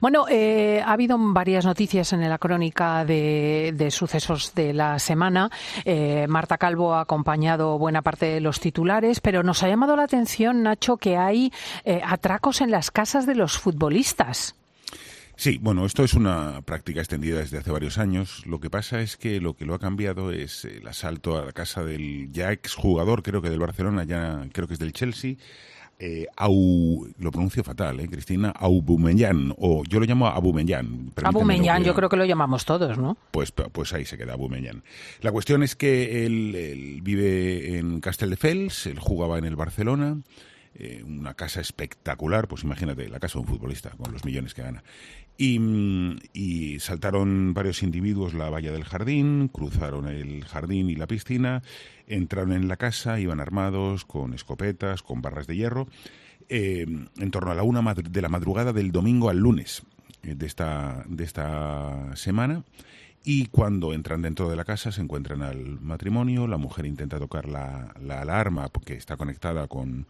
Bueno, ha habido varias noticias en la crónica de sucesos de la semana. Marta Calvo ha acompañado buena parte de los titulares, pero nos ha llamado la atención, Nacho, que hay atracos en las casas de los futbolistas. Sí, bueno, esto es una práctica extendida desde hace varios años. Lo que pasa es que lo ha cambiado es el asalto a la casa del ya exjugador, creo que del Barcelona, ya creo que es del Chelsea, lo pronuncio fatal, Cristina, Aubameyang, o yo lo llamo Aubameyang. Aubameyang, yo creo que lo llamamos todos, ¿no? Pues ahí se queda Aubameyang. La cuestión es que él vive en Castelldefels, él jugaba en el Barcelona, una casa espectacular, pues imagínate, la casa de un futbolista, con los millones que gana. Y saltaron varios individuos la valla del jardín, cruzaron el jardín y la piscina, entraron en la casa, iban armados con escopetas, con barras de hierro, en torno a la 1 de la madrugada del domingo al lunes de esta semana. Y cuando entran dentro de la casa se encuentran al matrimonio, la mujer intenta tocar la alarma porque está conectada con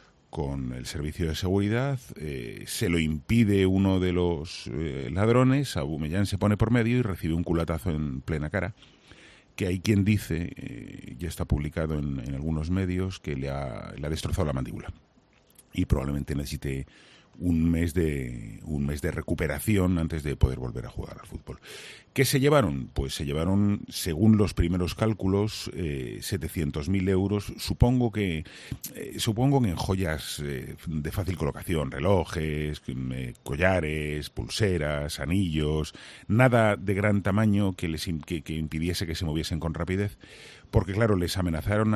el servicio de seguridad, se lo impide uno de los ladrones, Aubameyang se pone por medio y recibe un culatazo en plena cara, que hay quien dice, ya está publicado en algunos medios, que le ha destrozado la mandíbula y probablemente necesite un mes de recuperación antes de poder volver a jugar al fútbol. ¿Qué se llevaron? Pues se llevaron, según los primeros cálculos, 700.000 euros, supongo que en joyas de fácil colocación, relojes, collares, pulseras, anillos, nada de gran tamaño que impidiese que se moviesen con rapidez, porque claro, les amenazaron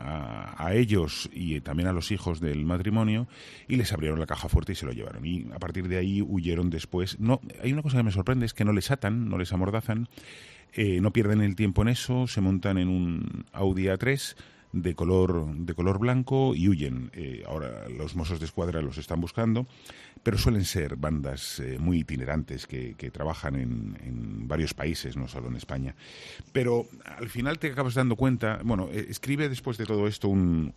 a ellos y también a los hijos del matrimonio y les abrieron la caja fuerte y se lo llevaron. Y a partir de ahí huyeron después. No, hay una cosa que me sorprende, es que no les atan, no les amordazan, no pierden el tiempo en eso, se montan en un Audi A3 de color blanco y huyen. Ahora los Mossos de Escuadra los están buscando, pero suelen ser bandas muy itinerantes que trabajan en varios países, no solo en España. Pero al final te acabas dando cuenta, bueno, escribe después de todo esto un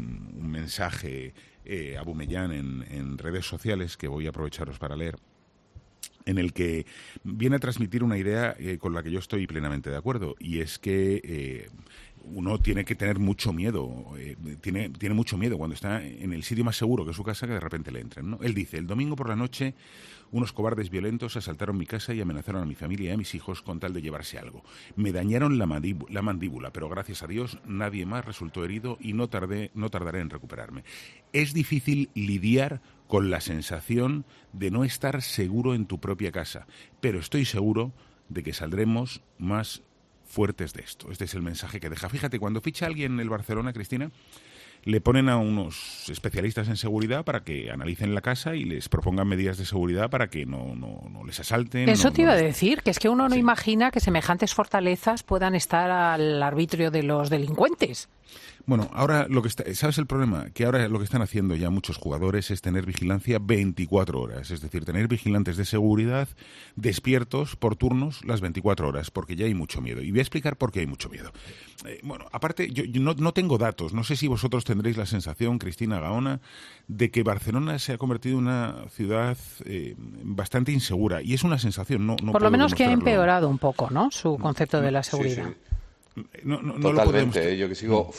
mensaje Aubameyang en redes sociales que voy a aprovecharos para leer, en el que viene a transmitir una idea con la que yo estoy plenamente de acuerdo, y es que uno tiene que tener mucho miedo, tiene mucho miedo cuando está en el sitio más seguro, que es su casa, que de repente le entren, ¿no? Él dice: el domingo por la noche unos cobardes violentos asaltaron mi casa y amenazaron a mi familia y a mis hijos con tal de llevarse algo. Me dañaron la mandíbula, pero gracias a Dios nadie más resultó herido y no tardaré en recuperarme. Es difícil lidiar con la sensación de no estar seguro en tu propia casa, pero estoy seguro de que saldremos más fuertes de esto. Este es el mensaje que deja. Fíjate, cuando ficha a alguien en el Barcelona, Cristina, le ponen a unos especialistas en seguridad para que analicen la casa y les propongan medidas de seguridad para que no les asalten. Eso te iba a decir, que es que uno no imagina que semejantes fortalezas puedan estar al arbitrio de los delincuentes. Bueno, ahora ¿sabes el problema? Que ahora lo que están haciendo ya muchos jugadores es tener vigilancia 24 horas, es decir, tener vigilantes de seguridad despiertos por turnos las 24 horas, porque ya hay mucho miedo. Y voy a explicar por qué hay mucho miedo. Bueno, aparte, yo no tengo datos, no sé si vosotros tendréis la sensación, Cristina, Gaona, de que Barcelona se ha convertido en una ciudad bastante insegura, y es una sensación, no por lo menos que ha empeorado un poco, ¿no?, su concepto de la seguridad. Sí. Totalmente, yo que sigo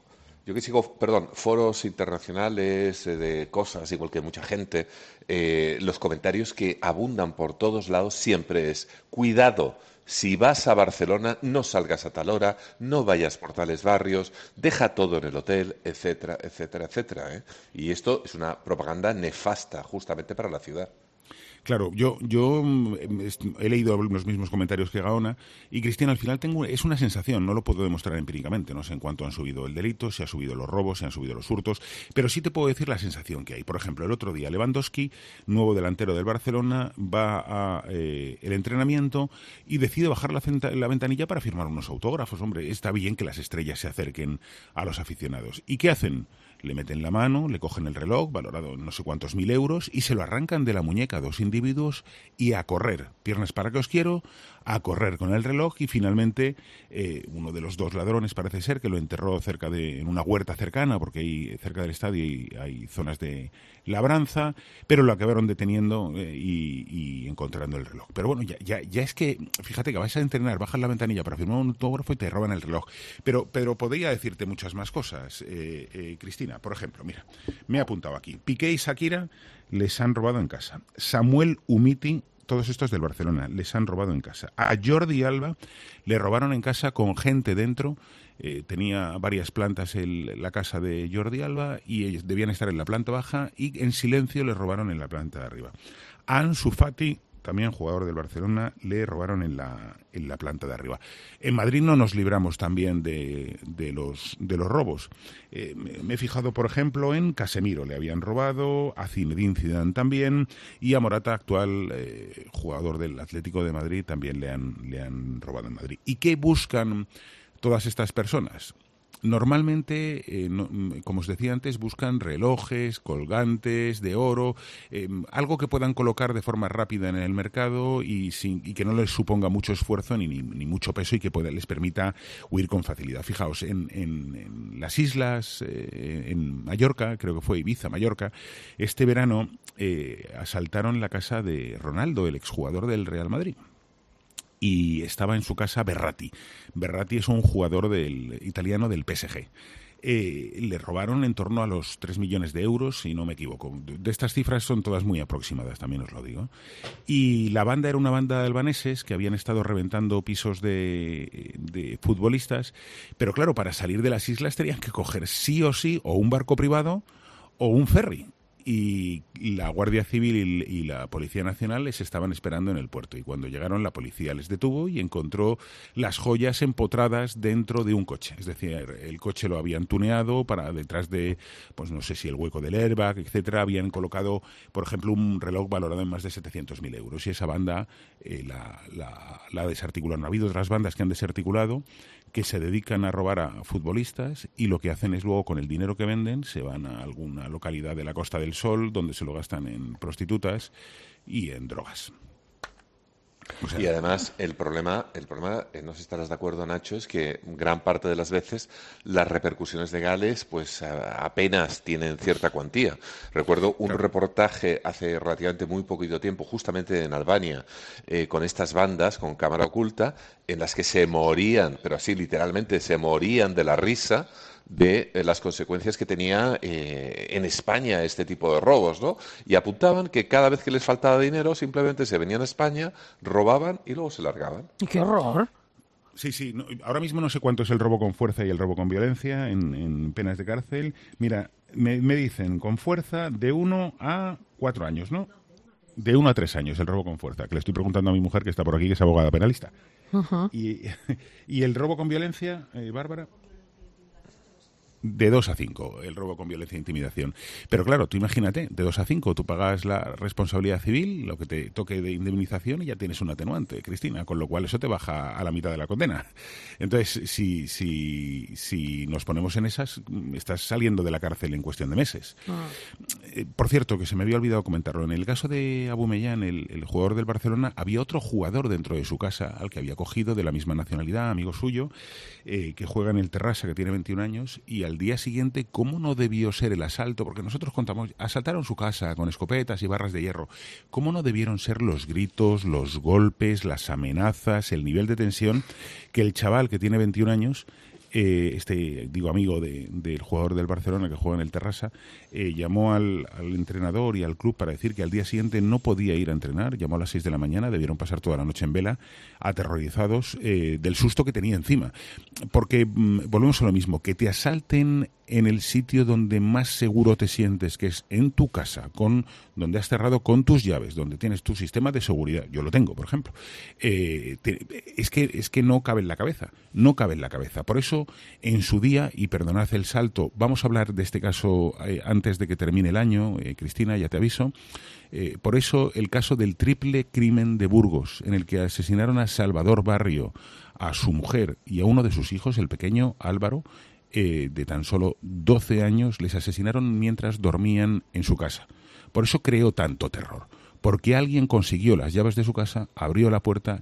foros internacionales de cosas, igual que mucha gente, los comentarios que abundan por todos lados siempre es: cuidado, si vas a Barcelona no salgas a tal hora, no vayas por tales barrios, deja todo en el hotel, etcétera, etcétera, etcétera, ¿eh? Y esto es una propaganda nefasta justamente para la ciudad. Claro, yo he leído los mismos comentarios que Gaona, y Cristina, al final es una sensación, no lo puedo demostrar empíricamente, no sé en cuánto han subido el delito, si han subido los robos, si han subido los hurtos, pero sí te puedo decir la sensación que hay. Por ejemplo, el otro día Lewandowski, nuevo delantero del Barcelona, va a el entrenamiento y decide bajar la ventanilla para firmar unos autógrafos. Hombre, está bien que las estrellas se acerquen a los aficionados. ¿Y qué hacen? Le meten la mano, le cogen el reloj, valorado en no sé cuántos mil euros, y se lo arrancan de la muñeca a dos individuos y a correr. Piernas para que os quiero, a correr con el reloj y finalmente uno de los dos ladrones parece ser que lo enterró en una huerta cercana, porque ahí cerca del estadio hay zonas de labranza, pero lo acabaron deteniendo y encontrando el reloj. Pero bueno, ya es que, fíjate que vas a entrenar, bajas la ventanilla para firmar un autógrafo y te roban el reloj. Pero podría decirte muchas más cosas, Cristina. Por ejemplo, mira, me he apuntado aquí. Piqué y Shakira les han robado en casa. Samuel Umtiti, todos estos del Barcelona, les han robado en casa. A Jordi Alba le robaron en casa con gente dentro. Tenía varias plantas la casa de Jordi Alba y ellos debían estar en la planta baja y en silencio le robaron en la planta de arriba. A Ansu Fati, también jugador del Barcelona, le robaron en la planta de arriba. En Madrid no nos libramos también de los robos. Me he fijado, por ejemplo, en Casemiro, le habían robado, a Zinedine Zidane también, y a Morata, actual jugador del Atlético de Madrid, también le han robado en Madrid. ¿Y qué buscan todas estas personas? Normalmente, como os decía antes, buscan relojes, colgantes de oro, algo que puedan colocar de forma rápida en el mercado y que no les suponga mucho esfuerzo ni mucho peso y que les permita huir con facilidad. Fijaos, en las islas, en Mallorca, creo que fue Ibiza, Mallorca, este verano asaltaron la casa de Ronaldo, el exjugador del Real Madrid. Y estaba en su casa Berratti. Berratti es un jugador italiano del PSG. Le robaron en torno a los 3 millones de euros, si no me equivoco. De estas cifras son todas muy aproximadas, también os lo digo. Y la banda era una banda de albaneses que habían estado reventando pisos de futbolistas, pero claro, para salir de las islas tenían que coger sí o sí o un barco privado o un ferry. Y la Guardia Civil y la Policía Nacional les estaban esperando en el puerto. Y cuando llegaron, la policía les detuvo y encontró las joyas empotradas dentro de un coche. Es decir, el coche lo habían tuneado para detrás de, pues no sé si el hueco del airbag, etcétera. Habían colocado, por ejemplo, un reloj valorado en más de 700.000 euros. Y esa banda la desarticularon. Ha habido otras bandas que han desarticulado, que se dedican a robar a futbolistas y lo que hacen es luego con el dinero que venden se van a alguna localidad de la Costa del Sol donde se lo gastan en prostitutas y en drogas. O sea, y además el problema, no sé si estarás de acuerdo, Nacho, es que gran parte de las veces las repercusiones legales pues apenas tienen cierta cuantía. Recuerdo un reportaje hace relativamente muy poquito tiempo, justamente en Albania, con estas bandas con cámara oculta, en las que se morían, pero así literalmente se morían de la risa de las consecuencias que tenía en España este tipo de robos, ¿no? Y apuntaban que cada vez que les faltaba dinero simplemente se venían a España, robaban y luego se largaban. ¡Qué horror! Sí, no, ahora mismo no sé cuánto es el robo con fuerza y el robo con violencia en penas de cárcel. Mira, me dicen con fuerza de 1 a 4 años, ¿no? De 1 a 3 años el robo con fuerza, que le estoy preguntando a mi mujer, que está por aquí, que es abogada penalista. Uh-huh. Y el robo con violencia, Bárbara, de 2 a 5, el robo con violencia e intimidación. Pero claro, tú imagínate, de 2 a 5, tú pagas la responsabilidad civil, lo que te toque de indemnización y ya tienes un atenuante, Cristina, con lo cual eso te baja a la mitad de la condena. Entonces, si nos ponemos en esas, estás saliendo de la cárcel en cuestión de meses. Por cierto, que se me había olvidado comentarlo, en el caso de Aubameyang, el jugador del Barcelona, había otro jugador dentro de su casa al que había cogido, de la misma nacionalidad, amigo suyo, que juega en el Terrassa, que tiene 21 años, y al día siguiente, ¿cómo no debió ser el asalto? Porque nosotros contamos, asaltaron su casa con escopetas y barras de hierro. ¿Cómo no debieron ser los gritos, los golpes, las amenazas, el nivel de tensión que el chaval que tiene 21 años, amigo del jugador del Barcelona que juega en el Terrassa, llamó al entrenador y al club para decir que al día siguiente no podía ir a entrenar, llamó a las 6 de la mañana, debieron pasar toda la noche en vela, aterrorizados del susto que tenía encima. Porque volvemos a lo mismo, que te asalten en el sitio donde más seguro te sientes, que es en tu casa, donde has cerrado con tus llaves, donde tienes tu sistema de seguridad. Yo lo tengo, por ejemplo. Es que no cabe en la cabeza. No cabe en la cabeza. Por eso, en su día, y perdonad el salto, vamos a hablar de este caso antes de que termine el año, Cristina, ya te aviso. Por eso, el caso del triple crimen de Burgos, en el que asesinaron a Salvador Barrio, a su mujer y a uno de sus hijos, el pequeño Álvaro, de tan solo 12 años, les asesinaron mientras dormían en su casa. Por eso creó tanto terror, porque alguien consiguió las llaves de su casa, abrió la puerta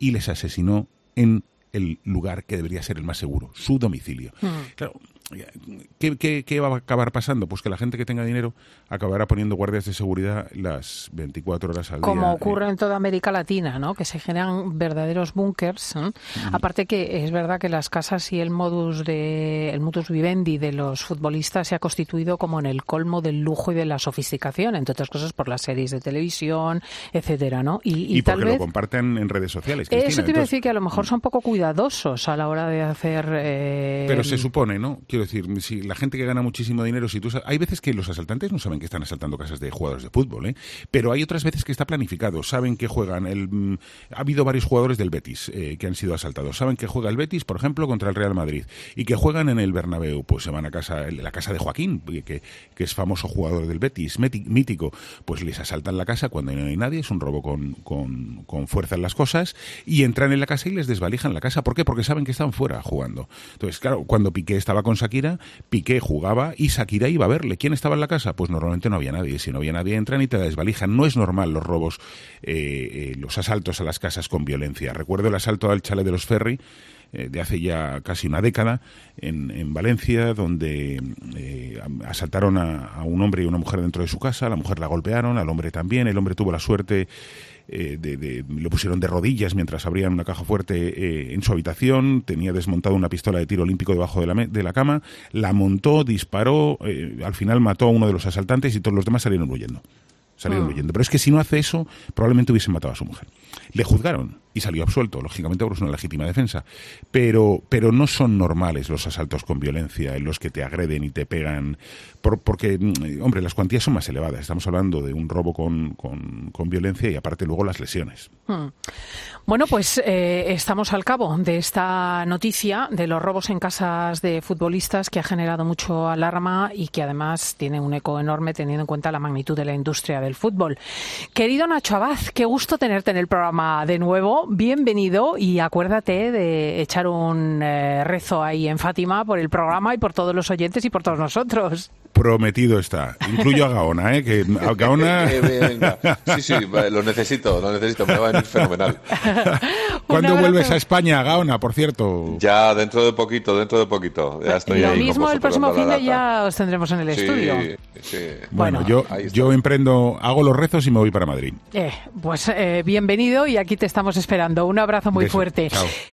y les asesinó en el lugar que debería ser el más seguro, su domicilio. Claro, ¿qué va a acabar pasando? Pues que la gente que tenga dinero acabará poniendo guardias de seguridad las 24 horas al día. Como ocurre en toda América Latina, ¿no? Que se generan verdaderos búnkers. Aparte que es verdad que las casas y el modus vivendi de los futbolistas se ha constituido como en el colmo del lujo y de la sofisticación, entre otras cosas por las series de televisión, etcétera, ¿no? Y tal porque vez lo comparten en redes sociales, Cristina. Eso te iba a decir, que a lo mejor son poco cuidadosos a la hora de hacer... Pero se supone, ¿no? Quiero decir, si la gente que gana muchísimo dinero, hay veces que los asaltantes no saben que están asaltando casas de jugadores de fútbol, ¿eh? Pero hay otras veces que está planificado, saben que juegan, ha habido varios jugadores del Betis que han sido asaltados, saben que juega el Betis, por ejemplo, contra el Real Madrid, y que juegan en el Bernabéu, pues se van a la casa de Joaquín, que es famoso jugador del Betis, mítico, pues les asaltan la casa cuando no hay nadie, es un robo con fuerza en las cosas, y entran en la casa y les desvalijan la casa. ¿Por qué? Porque saben que están fuera jugando. Entonces, claro, cuando Piqué estaba con Shakira, Piqué jugaba y Shakira iba a verle. ¿Quién estaba en la casa? Pues normalmente no había nadie. Si no había nadie, entran y te la desvalijan. No es normal los robos, los asaltos a las casas con violencia. Recuerdo el asalto al chalet de los Ferri de hace ya casi una década en Valencia, donde asaltaron a un hombre y una mujer dentro de su casa. A la mujer la golpearon, al hombre también. El hombre tuvo la suerte lo pusieron de rodillas mientras abrían una caja fuerte en su habitación. Tenía desmontado una pistola de tiro olímpico debajo de la cama, la montó, disparó, al final mató a uno de los asaltantes y todos los demás salieron huyendo. Pero es que si no hace eso, probablemente hubiesen matado a su mujer. Le juzgaron y salió absuelto, lógicamente por una legítima defensa. Pero no son normales los asaltos con violencia en los que te agreden y te pegan, porque, hombre, las cuantías son más elevadas. Estamos hablando de un robo con violencia y aparte luego las lesiones. Bueno, pues estamos al cabo de esta noticia de los robos en casas de futbolistas, que ha generado mucho alarma y que además tiene un eco enorme teniendo en cuenta la magnitud de la industria del fútbol. Querido Nacho Abad, qué gusto tenerte en el programa de nuevo. Bienvenido y acuérdate de echar un rezo ahí en Fátima por el programa y por todos los oyentes y por todos nosotros. Prometido está. Incluyo a Gaona, que a Gaona... Venga. Sí, lo necesito, me va a venir fenomenal. ¿Cuándo vuelves a España, Gaona, por cierto? Ya, dentro de poquito. Ya estoy lo ahí mismo el próximo fin de ya os tendremos en el estudio. Sí. Bueno, yo emprendo, hago los rezos y me voy para Madrid. Pues bienvenido y aquí te estamos esperando. Un abrazo muy fuerte. Chao.